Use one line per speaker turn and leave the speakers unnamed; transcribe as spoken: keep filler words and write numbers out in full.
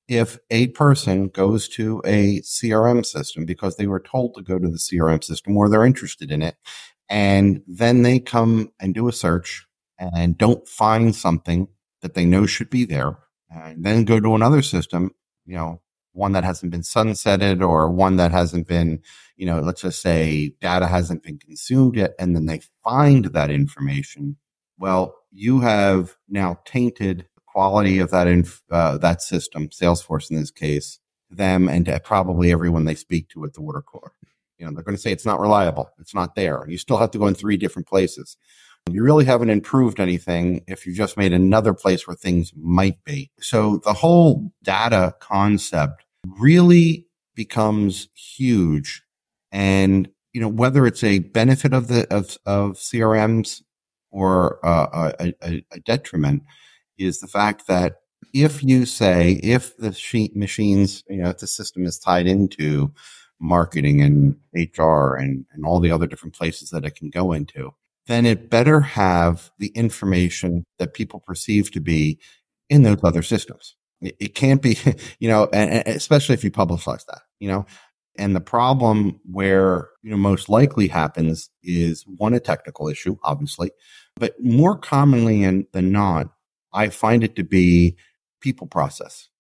if a person goes to a C R M system because they were told to go to the C R M system or they're interested in it, and then they come and do a search and don't find something that they know should be there, and then go to another system, you know, one that hasn't been sunsetted or one that hasn't been, you know, let's just say data hasn't been consumed yet, and then they find that information. Well, you have now tainted the quality of that inf- uh, that system, Salesforce in this case, them and to probably everyone they speak to at the water cooler. You know, they're going to say it's not reliable. It's not there. You still have to go in three different places. You really haven't improved anything if you just made another place where things might be. So the whole data concept really becomes huge. And, you know, whether it's a benefit of the, of, of C R Ms or uh, a, a, a detriment is the fact that if you say, if the she- machines, you know, if the system is tied into marketing and H R and, and all the other different places that it can go into, then it better have the information that people perceive to be in those other systems. It, it can't be, you know, and, and especially if you publicize that, you know. And the problem where, you know, most likely happens is one, a technical issue, obviously, but more commonly in, than not, I find it to be people process.